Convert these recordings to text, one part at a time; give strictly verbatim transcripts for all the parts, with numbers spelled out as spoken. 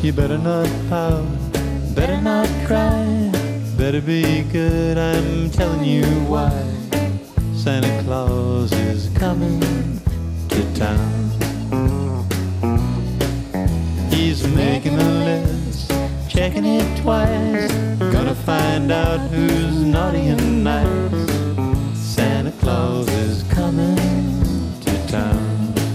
You better not pout, better not cry, better be good, I'm telling you why. Santa Claus is coming to town. He's making a list, checking it twice, gonna find out who's naughty and nice. Santa Claus is coming to town.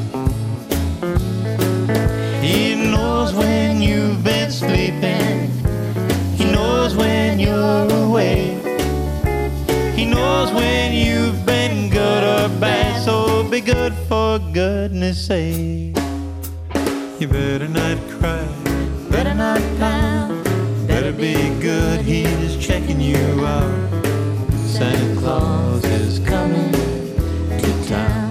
He knows when you've been sleeping, he knows when you're away, he knows when you've been good or bad, so be good for goodness sake. You better not cry, better not pout, better be good, he's checking you out. Santa Claus is coming to town.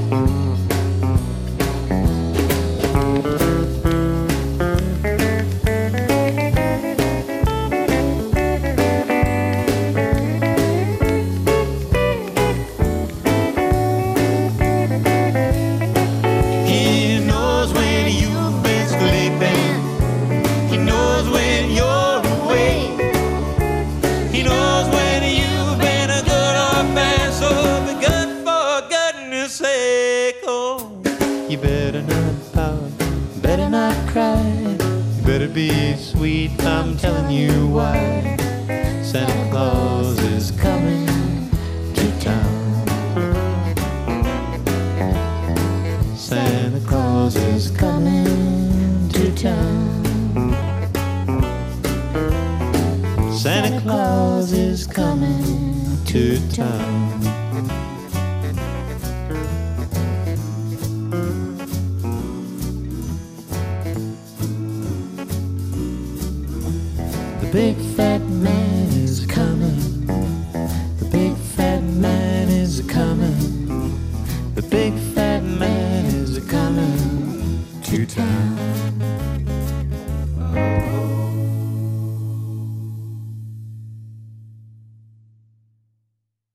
You better not pout, better not cry, you better be sweet, I'm telling you why. Santa Claus is coming to town. Santa Claus is coming to town. Santa Claus is coming to town. The big fat man